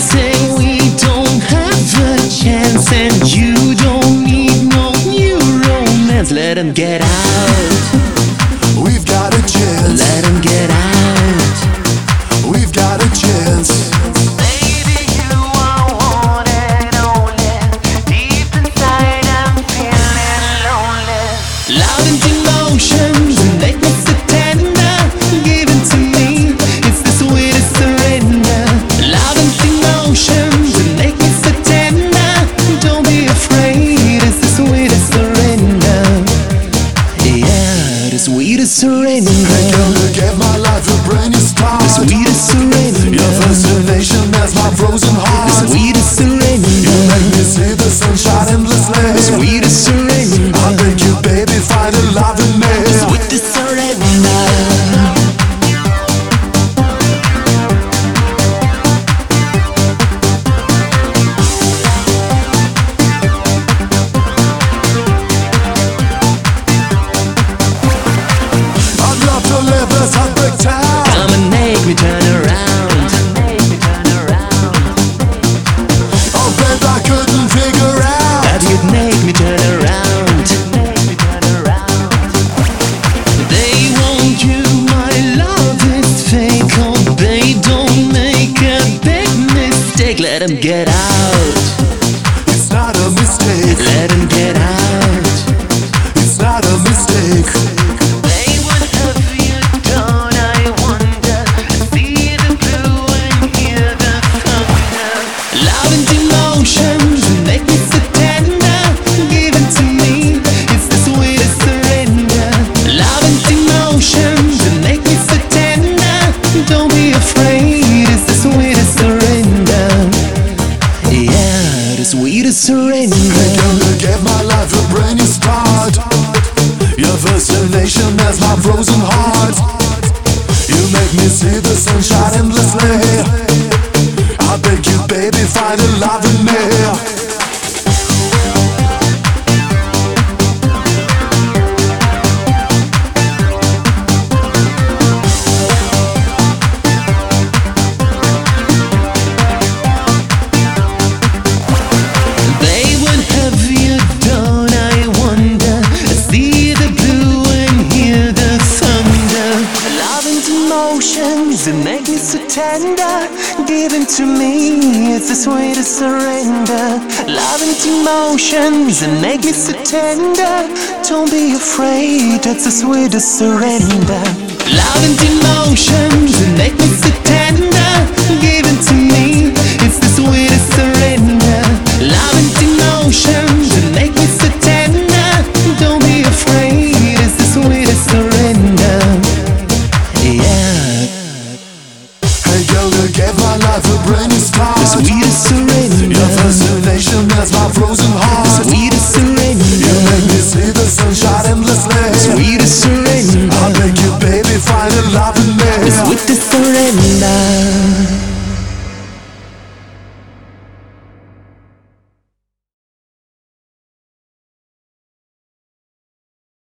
say we don't have a chance, and you don't need no new romance. Let him get out. We've got a chance. Let him get out. We've got a chance. Baby, you are wanted only. Deep inside, I'm feeling lonely. Loud and emotions make me so tender. Give it to me, it's the sweetest surrender. Loud and emotions make me so tender. Don't be afraid, it's the sweetest surrender. Yeah, the sweetest surrender. Hey girl, you gave my life a brand new start. The sweetest surrender. Your fascination has my frozen heart. The sweetest surrender. You make me see the sunshine endlessly. The sweetest surrender. I beg you, baby, find a love in me. The sweetest surrender. I'd love to live this heartbreak town. Come and make me turn around. Oh babe, I couldn't figure out That you'd make me turn around. They want you, my love is fake. Oh babe, don't make a big mistake. Let him get out. it's not a mistake. Let him get out. It's not a mistake. They would have you done, I wonder. See the blue and hear the thunder. Loud and emotions make me so tender. Give it to me, it's the sweetest surrender. Loud and emotions make me so tender. Don't be afraid, it's the sweetest surrender. Yeah, the sweetest surrender. Girl, you gave my life a brand new start. Your fascination has my frozen heart. You make me see the sunshine endlessly. I beg you, baby, find a love in me. They would have you done, I wonder. See the blue and hear the thunder. Love and emotions that make me so tender. Given to me, it's the sweetest surrender. Love and emotions that make me so tender. Don't be afraid, that's the sweetest surrender. Love and emotions that make me so tender. Given to me, it's the sweetest surrender. Love and emotions that make me so tender. Don't be afraid, it's the sweetest surrender. Yeah, Hey girl, you gave my life a brand new start. the sweetest surrender. Your fascination has my frozen The heart. sweetest You surrender. make me see the sunshine endlessly. Sweetest surrender. I beg you, baby, find a love in me. The sweetest surrender.